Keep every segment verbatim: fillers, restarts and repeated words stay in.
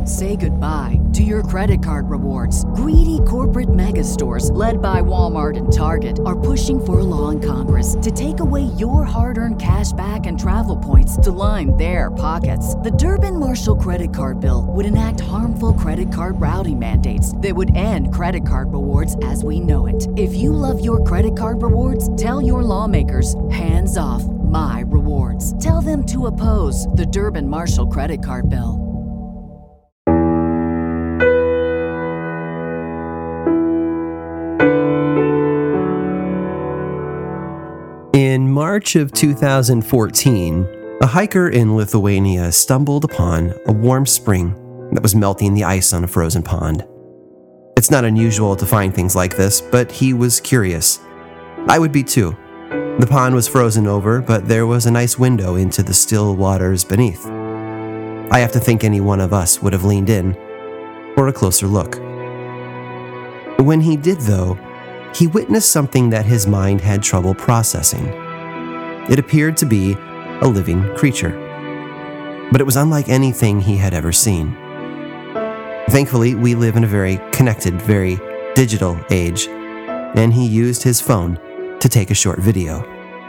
Say goodbye to your credit card rewards. Greedy corporate mega stores, led by Walmart and Target, are pushing for a law in Congress to take away your hard-earned cash back and travel points to line their pockets. The Durbin-Marshall credit card bill would enact harmful credit card routing mandates that would end credit card rewards as we know it. If you love your credit card rewards, tell your lawmakers, hands off my rewards. Tell them to oppose the Durbin-Marshall credit card bill. In March of two thousand fourteen, a hiker in Lithuania stumbled upon a warm spring that was melting the ice on a frozen pond. It's not unusual to find things like this, but he was curious. I would be too. The pond was frozen over, but there was a nice window into the still waters beneath. I have to think any one of us would have leaned in for a closer look. When he did, though, he witnessed something that his mind had trouble processing. It appeared to be a living creature, but it was unlike anything he had ever seen. Thankfully, we live in a very connected, very digital age, and he used his phone to take a short video.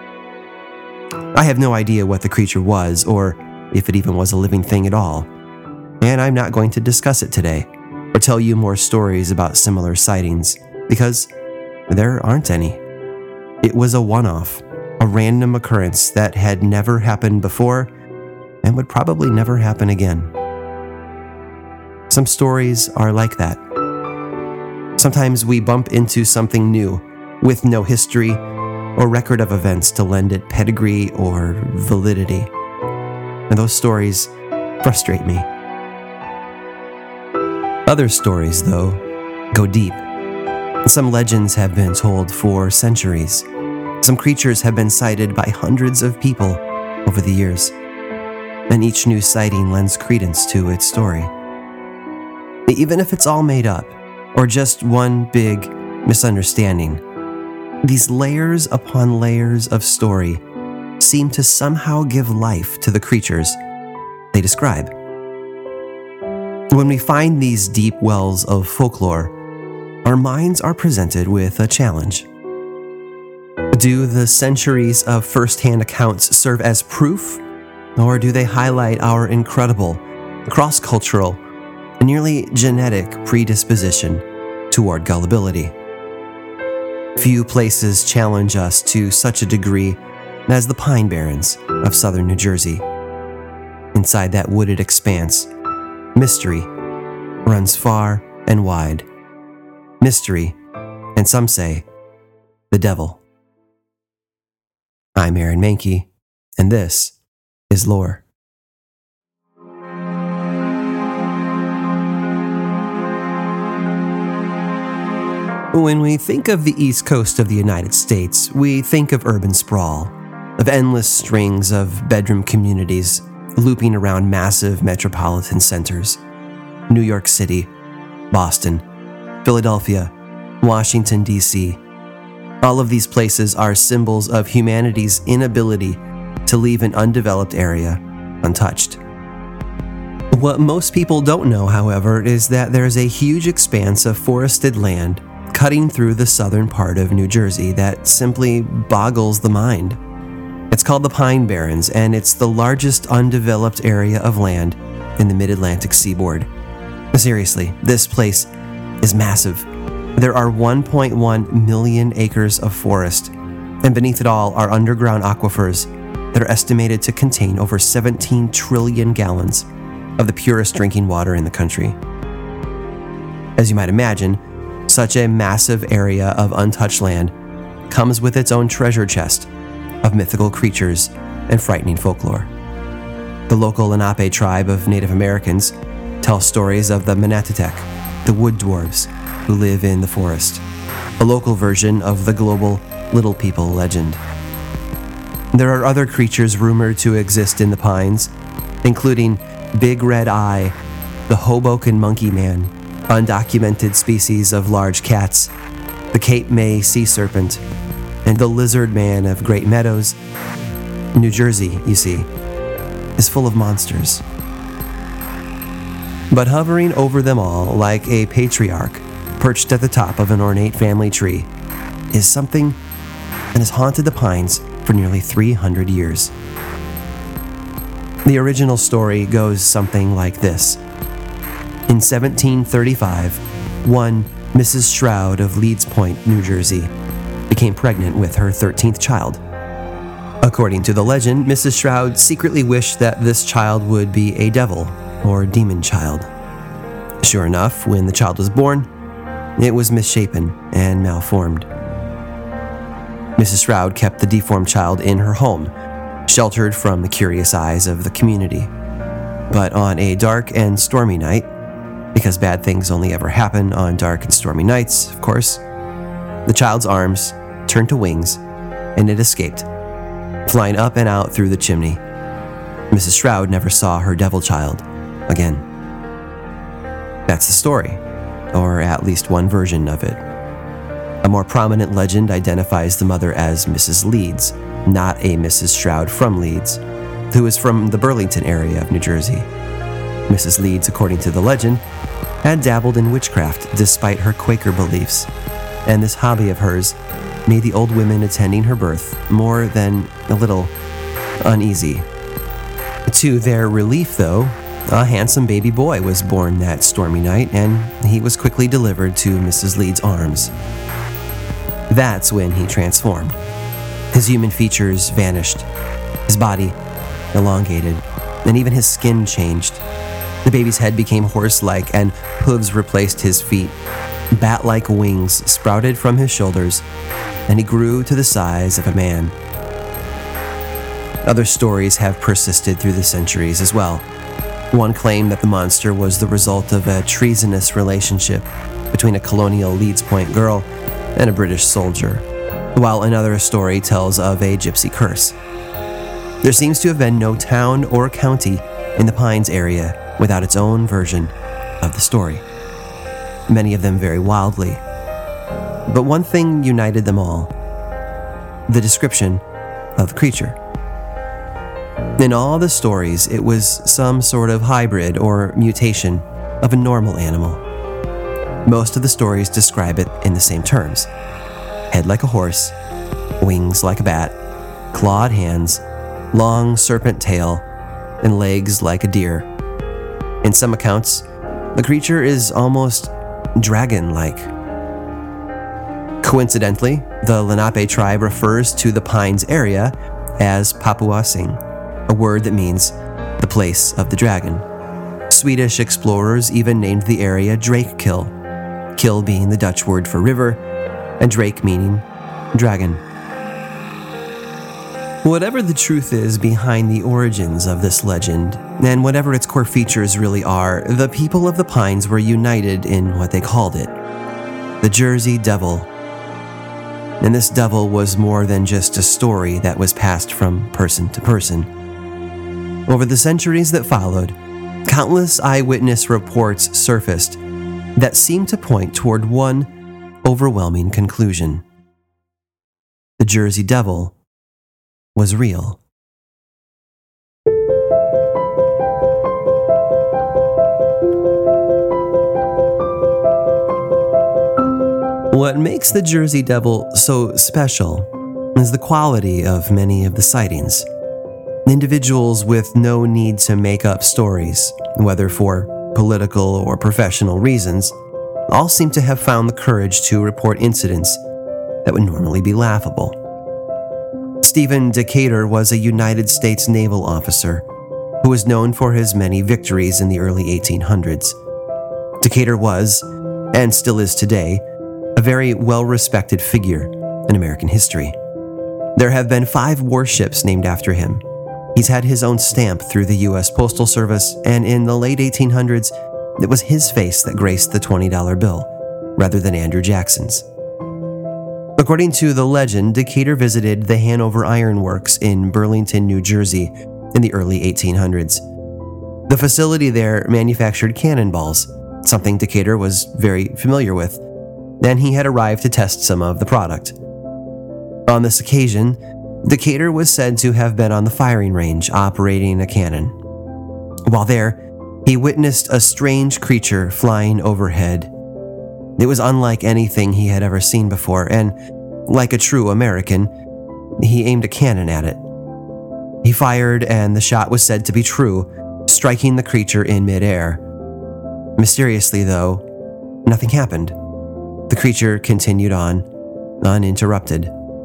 I have no idea what the creature was, or if it even was a living thing at all, and I'm not going to discuss it today, or tell you more stories about similar sightings, because there aren't any. It was a one-off, a random occurrence that had never happened before and would probably never happen again. Some stories are like that. Sometimes we bump into something new with no history or record of events to lend it pedigree or validity. And those stories frustrate me. Other stories, though, go deep. Some legends have been told for centuries. Some creatures have been sighted by hundreds of people over the years, and each new sighting lends credence to its story. Even if it's all made up, or just one big misunderstanding, these layers upon layers of story seem to somehow give life to the creatures they describe. When we find these deep wells of folklore, our minds are presented with a challenge. Do the centuries of first-hand accounts serve as proof, or do they highlight our incredible, cross-cultural, and nearly genetic predisposition toward gullibility? Few places challenge us to such a degree as the Pine Barrens of southern New Jersey. Inside that wooded expanse, mystery runs far and wide. Mystery, and some say, the devil. I'm Aaron Mahnke, and this is Lore. When we think of the East Coast of the United States, we think of urban sprawl, of endless strings of bedroom communities looping around massive metropolitan centers. New York City, Boston, Philadelphia, Washington, D C All of these places are symbols of humanity's inability to leave an undeveloped area untouched. What most people don't know, however, is that there's a huge expanse of forested land cutting through the southern part of New Jersey that simply boggles the mind. It's called the Pine Barrens, and it's the largest undeveloped area of land in the mid-Atlantic seaboard. Seriously, this place is massive. There are one point one million acres of forest, and beneath it all are underground aquifers that are estimated to contain over seventeen trillion gallons of the purest drinking water in the country. As you might imagine, such a massive area of untouched land comes with its own treasure chest of mythical creatures and frightening folklore. The local Lenape tribe of Native Americans tell stories of the Manatatek, the wood dwarves who live in the forest, a local version of the global Little People legend. There are other creatures rumored to exist in the pines, including Big Red Eye, the Hoboken Monkey Man, undocumented species of large cats, the Cape May sea serpent, and the Lizard Man of Great Meadows. New Jersey, you see, is full of monsters. But hovering over them all like a patriarch perched at the top of an ornate family tree is something that has haunted the Pines for nearly three hundred years. The original story goes something like this. In seventeen thirty-five, one Missus Shroud of Leeds Point, New Jersey, became pregnant with her thirteenth child. According to the legend, Missus Shroud secretly wished that this child would be a devil or demon child. Sure enough, when the child was born, it was misshapen and malformed. Missus Shroud kept the deformed child in her home, sheltered from the curious eyes of the community. But on a dark and stormy night, because bad things only ever happen on dark and stormy nights, of course, the child's arms turned to wings and it escaped, flying up and out through the chimney. Missus Shroud never saw her devil child again. That's the story, or at least one version of it. A more prominent legend identifies the mother as Missus Leeds, not a Missus Shroud from Leeds, who is from the Burlington area of New Jersey. Missus Leeds, according to the legend, had dabbled in witchcraft despite her Quaker beliefs, and this hobby of hers made the old women attending her birth more than a little uneasy. To their relief, though, a handsome baby boy was born that stormy night, and he was quickly delivered to Missus Leeds' arms. That's when he transformed. His human features vanished, his body elongated, and even his skin changed. The baby's head became horse-like, and hooves replaced his feet. Bat-like wings sprouted from his shoulders, and he grew to the size of a man. Other stories have persisted through the centuries as well. One claimed that the monster was the result of a treasonous relationship between a colonial Leeds Point girl and a British soldier, while another story tells of a gypsy curse. There seems to have been no town or county in the Pines area without its own version of the story, many of them very wildly. But one thing united them all: the description of the creature. In all the stories, it was some sort of hybrid or mutation of a normal animal. Most of the stories describe it in the same terms: head like a horse, wings like a bat, clawed hands, long serpent tail, and legs like a deer. In some accounts, the creature is almost dragon-like. Coincidentally, the Lenape tribe refers to the Pines area as Papuasing, a word that means the place of the dragon. Swedish explorers even named the area Drakekill, kill being the Dutch word for river, and drake meaning dragon. Whatever the truth is behind the origins of this legend, and whatever its core features really are, the people of the Pines were united in what they called it: the Jersey Devil. And this devil was more than just a story that was passed from person to person. Over the centuries that followed, countless eyewitness reports surfaced that seemed to point toward one overwhelming conclusion: the Jersey Devil was real. What makes the Jersey Devil so special is the quality of many of the sightings. Individuals with no need to make up stories, whether for political or professional reasons, all seem to have found the courage to report incidents that would normally be laughable. Stephen Decatur was a United States naval officer who was known for his many victories in the early eighteen hundreds. Decatur was, and still is today, a very well-respected figure in American history. There have been five warships named after him. He's had his own stamp through the U S Postal Service, and in the late eighteen hundreds, it was his face that graced the twenty dollar bill, rather than Andrew Jackson's. According to the legend, Decatur visited the Hanover Iron Works in Burlington, New Jersey, in the early eighteen hundreds. The facility there manufactured cannonballs, something Decatur was very familiar with, and he had arrived to test some of the product. On this occasion, Decatur was said to have been on the firing range operating a cannon. While there, he witnessed a strange creature flying overhead. It was unlike anything he had ever seen before, and like a true American, he aimed a cannon at it. He fired, and the shot was said to be true, striking the creature in midair. Mysteriously, though, nothing happened. The creature continued on, uninterrupted.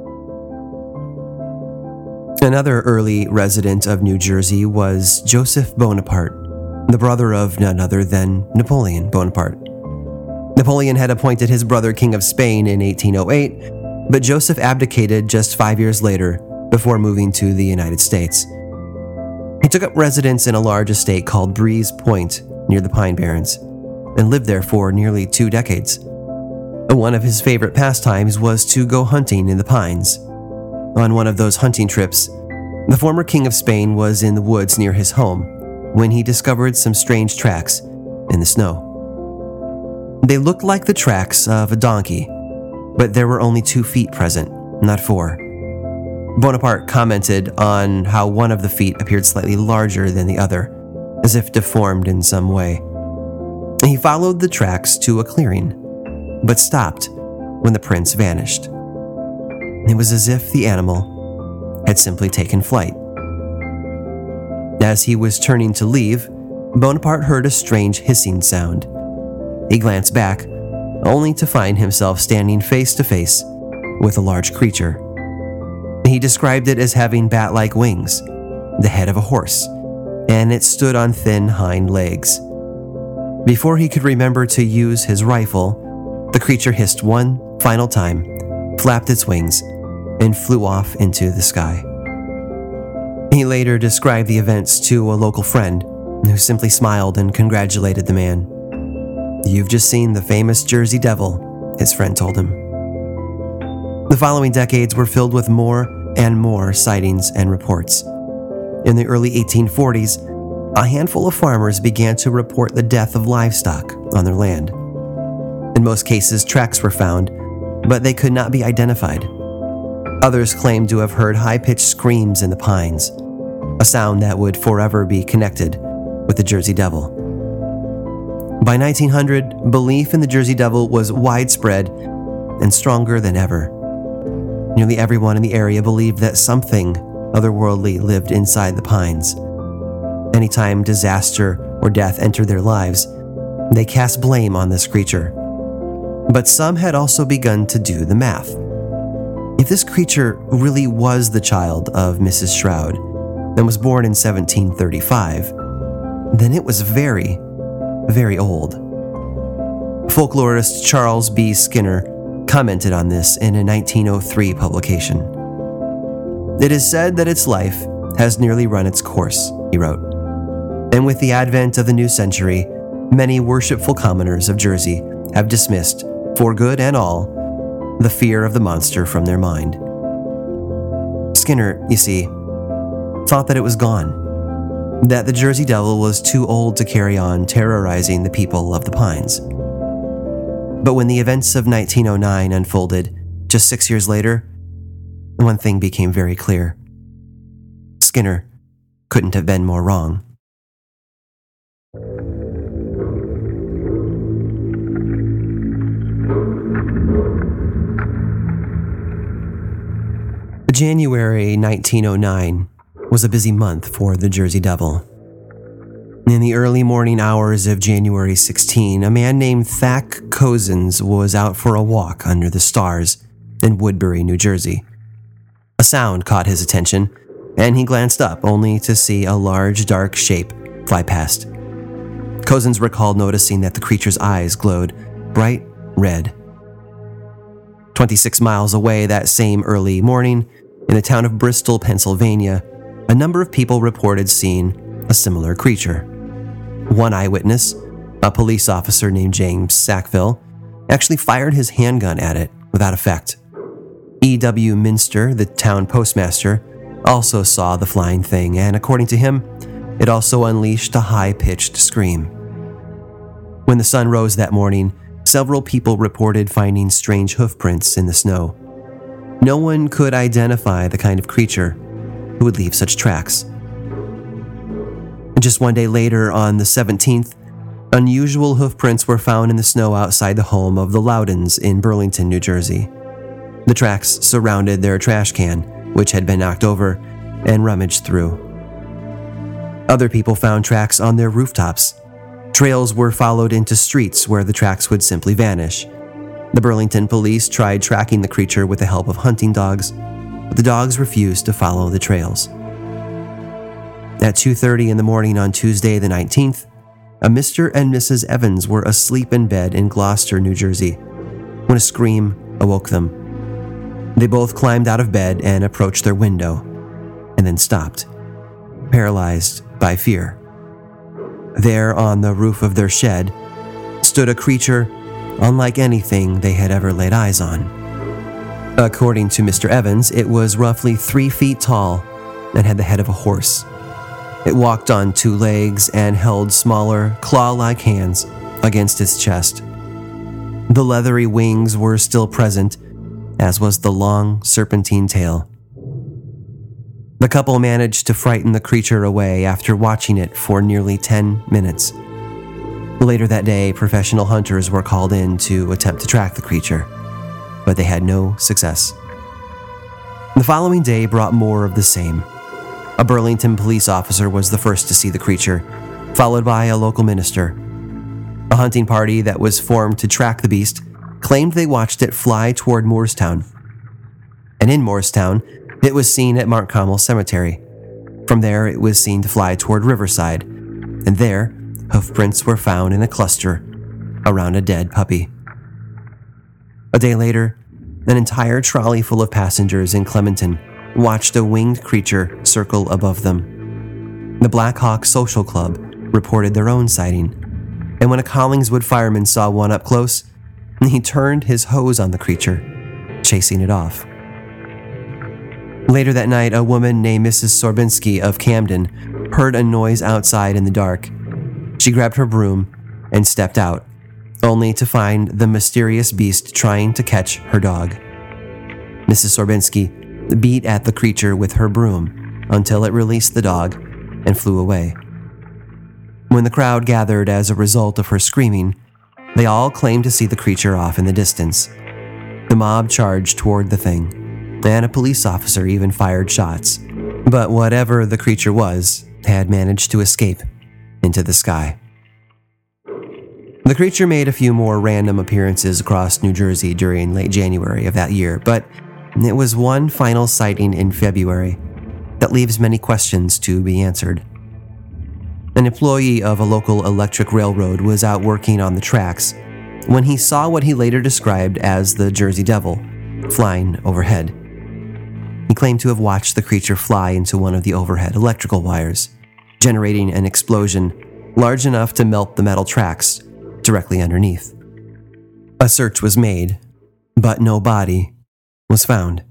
Another early resident of New Jersey was Joseph Bonaparte, the brother of none other than Napoleon Bonaparte. Napoleon had appointed his brother King of Spain in eighteen oh eight, but Joseph abdicated just five years later before moving to the United States. He took up residence in a large estate called Breeze Point near the Pine Barrens and lived there for nearly two decades. One of his favorite pastimes was to go hunting in the pines. On one of those hunting trips, the former King of Spain was in the woods near his home when he discovered some strange tracks in the snow. They looked like the tracks of a donkey, but there were only two feet present, not four. Bonaparte commented on how one of the feet appeared slightly larger than the other, as if deformed in some way. He followed the tracks to a clearing, but stopped when the prints vanished. It was as if the animal had simply taken flight. As he was turning to leave, Bonaparte heard a strange hissing sound. He glanced back, only to find himself standing face to face with a large creature. He described it as having bat-like wings, the head of a horse, and it stood on thin hind legs. Before he could remember to use his rifle, the creature hissed one final time, flapped its wings, and flew off into the sky. He later described the events to a local friend, who simply smiled and congratulated the man. "You've just seen the famous Jersey Devil," his friend told him. The following decades were filled with more and more sightings and reports. In the early eighteen forties, a handful of farmers began to report the death of livestock on their land. In most cases, tracks were found, but they could not be identified. Others claimed to have heard high-pitched screams in the pines, a sound that would forever be connected with the Jersey Devil. By nineteen hundred, belief in the Jersey Devil was widespread and stronger than ever. Nearly everyone in the area believed that something otherworldly lived inside the pines. Anytime disaster or death entered their lives, they cast blame on this creature. But some had also begun to do the math. If this creature really was the child of Missus Shroud and was born in seventeen thirty-five, then it was very, very old. Folklorist Charles B. Skinner commented on this in a nineteen oh three publication. "It is said that its life has nearly run its course," he wrote. "And with the advent of the new century, many worshipful commoners of Jersey have dismissed, for good and all, the fear of the monster from their mind." Skinner, you see, thought that it was gone, that the Jersey Devil was too old to carry on terrorizing the people of the pines. But when the events of nineteen oh nine unfolded, just six years later, one thing became very clear. Skinner couldn't have been more wrong. January nineteen oh nine was a busy month for the Jersey Devil. In the early morning hours of January sixteenth, a man named Thack Cozens was out for a walk under the stars in Woodbury, New Jersey. A sound caught his attention, and he glanced up only to see a large, dark shape fly past. Cozens recalled noticing that the creature's eyes glowed bright red. twenty-six miles away that same early morning, in the town of Bristol, Pennsylvania, a number of people reported seeing a similar creature. One eyewitness, a police officer named James Sackville, actually fired his handgun at it without effect. E W Minster, the town postmaster, also saw the flying thing, and according to him, it also unleashed a high-pitched scream. When the sun rose that morning, several people reported finding strange hoof prints in the snow. No one could identify the kind of creature who would leave such tracks. Just one day later, on the seventeenth, unusual hoof prints were found in the snow outside the home of the Loudons in Burlington, New Jersey. The tracks surrounded their trash can, which had been knocked over and rummaged through. Other people found tracks on their rooftops. Trails were followed into streets where the tracks would simply vanish. The Burlington police tried tracking the creature with the help of hunting dogs, but the dogs refused to follow the trails. At two thirty in the morning on Tuesday the nineteenth, a Mister and Missus Evans were asleep in bed in Gloucester, New Jersey, when a scream awoke them. They both climbed out of bed and approached their window, and then stopped, paralyzed by fear. There, on the roof of their shed, stood a creature unlike anything they had ever laid eyes on. According to Mister Evans, it was roughly three feet tall and had the head of a horse. It walked on two legs and held smaller, claw-like hands against its chest. The leathery wings were still present, as was the long, serpentine tail. The couple managed to frighten the creature away after watching it for nearly ten minutes. Later that day, professional hunters were called in to attempt to track the creature, but they had no success. The following day brought more of the same. A Burlington police officer was the first to see the creature, followed by a local minister. A hunting party that was formed to track the beast claimed they watched it fly toward Moorestown. And in Moorestown, it was seen at Mount Carmel Cemetery. From there, it was seen to fly toward Riverside, and there, hoofprints were found in a cluster around a dead puppy. A day later, an entire trolley full of passengers in Clementon watched a winged creature circle above them. The Black Hawk Social Club reported their own sighting, and when a Collingswood fireman saw one up close, he turned his hose on the creature, chasing it off. Later that night, a woman named Missus Sorbinski of Camden heard a noise outside in the dark. She grabbed her broom and stepped out, only to find the mysterious beast trying to catch her dog. Missus Sorbinski beat at the creature with her broom until it released the dog and flew away. When the crowd gathered as a result of her screaming, they all claimed to see the creature off in the distance. The mob charged toward the thing, and a police officer even fired shots. But whatever the creature was, had managed to escape into the sky. The creature made a few more random appearances across New Jersey during late January of that year, but it was one final sighting in February that leaves many questions to be answered. An employee of a local electric railroad was out working on the tracks when he saw what he later described as the Jersey Devil flying overhead. He claimed to have watched the creature fly into one of the overhead electrical wires, generating an explosion large enough to melt the metal tracks directly underneath. A search was made, but no body was found.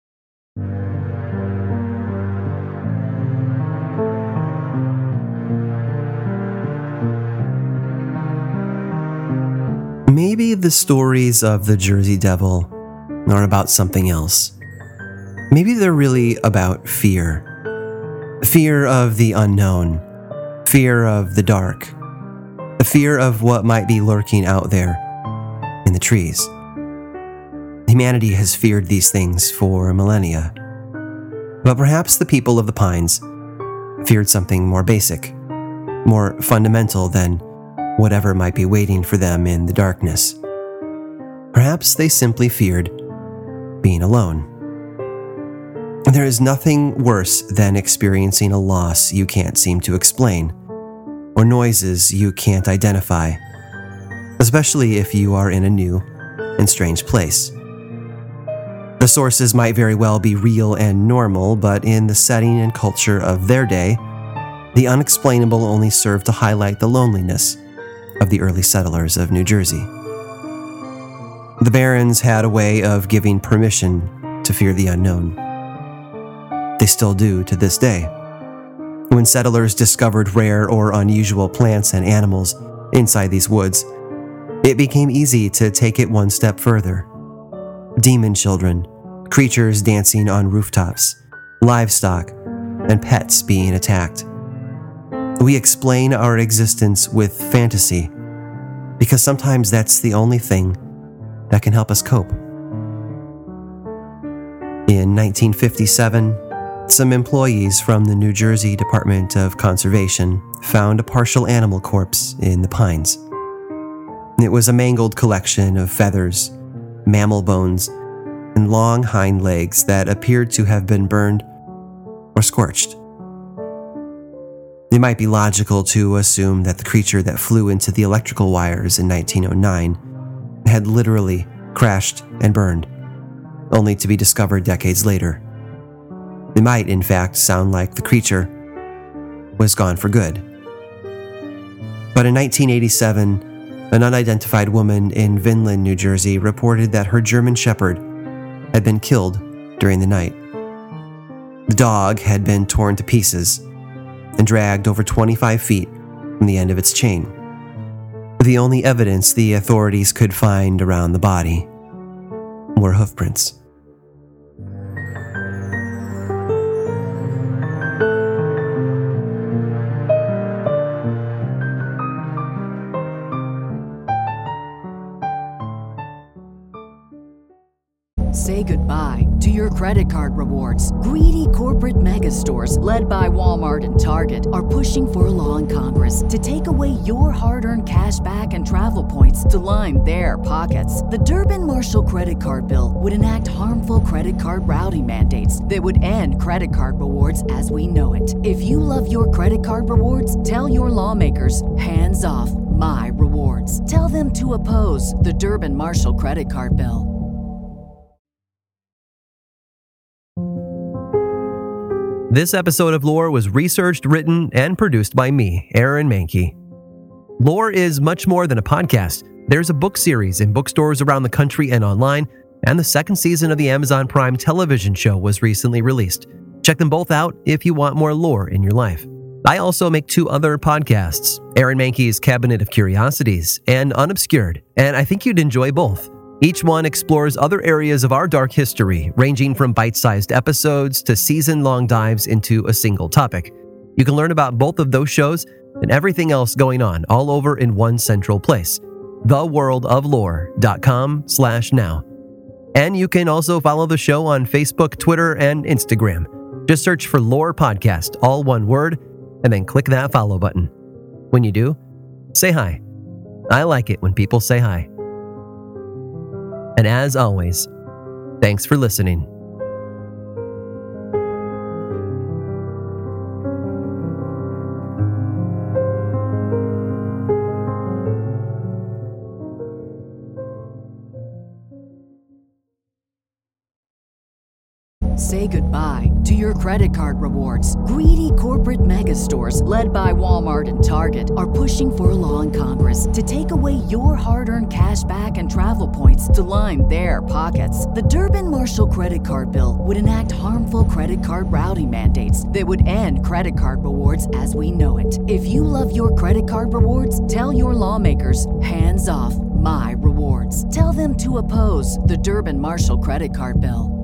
Maybe the stories of the Jersey Devil are about something else. Maybe they're really about fear. Fear of the unknown. Fear of the dark. The fear of what might be lurking out there in the trees. Humanity has feared these things for millennia. But perhaps the people of the Pines feared something more basic, more fundamental than whatever might be waiting for them in the darkness. Perhaps they simply feared being alone. There is nothing worse than experiencing a loss you can't seem to explain, or noises you can't identify, especially if you are in a new and strange place. The sources might very well be real and normal, but in the setting and culture of their day, the unexplainable only served to highlight the loneliness of the early settlers of New Jersey. The Barrens had a way of giving permission to fear the unknown. They still do to this day. When settlers discovered rare or unusual plants and animals inside these woods, it became easy to take it one step further. Demon children, creatures dancing on rooftops, livestock, and pets being attacked. We explain our existence with fantasy because sometimes that's the only thing that can help us cope. In nineteen fifty-seven, some employees from the New Jersey Department of Conservation found a partial animal corpse in the pines. It was a mangled collection of feathers, mammal bones, and long hind legs that appeared to have been burned or scorched. It might be logical to assume that the creature that flew into the electrical wires in nineteen oh nine had literally crashed and burned, only to be discovered decades later. It might, in fact, sound like the creature was gone for good. But in nineteen eighty-seven, an unidentified woman in Vinland, New Jersey, reported that her German Shepherd had been killed during the night. The dog had been torn to pieces and dragged over twenty-five feet from the end of its chain. The only evidence the authorities could find around the body were hoofprints. Say goodbye to your credit card rewards. Greedy corporate mega stores, led by Walmart and Target, are pushing for a law in Congress to take away your hard-earned cash back and travel points to line their pockets. The Durbin-Marshall credit card bill would enact harmful credit card routing mandates that would end credit card rewards as we know it. If you love your credit card rewards, tell your lawmakers, hands off my rewards. Tell them to oppose the Durbin-Marshall credit card bill. This episode of Lore was researched, written, and produced by me, Aaron Mahnke. Lore is much more than a podcast. There's a book series in bookstores around the country and online, and the second season of the Amazon Prime television show was recently released. Check them both out if you want more lore in your life. I also make two other podcasts, Aaron Mahnke's Cabinet of Curiosities and Unobscured, and I think you'd enjoy both. Each one explores other areas of our dark history, ranging from bite-sized episodes to season-long dives into a single topic. You can learn about both of those shows and everything else going on all over in one central place, the world of lore dot com slash now. And you can also follow the show on Facebook, Twitter, and Instagram. Just search for Lore Podcast, all one word, and then click that follow button. When you do, say hi. I like it when people say hi. And as always, thanks for listening. Say goodbye to your credit card rewards. Greedy corporate mega stores, led by Walmart and Target, are pushing for a law in Congress to take away your hard-earned cash back and travel points to line their pockets. The Durbin-Marshall credit card bill would enact harmful credit card routing mandates that would end credit card rewards as we know it. If you love your credit card rewards, tell your lawmakers, hands off my rewards. Tell them to oppose the Durbin-Marshall credit card bill.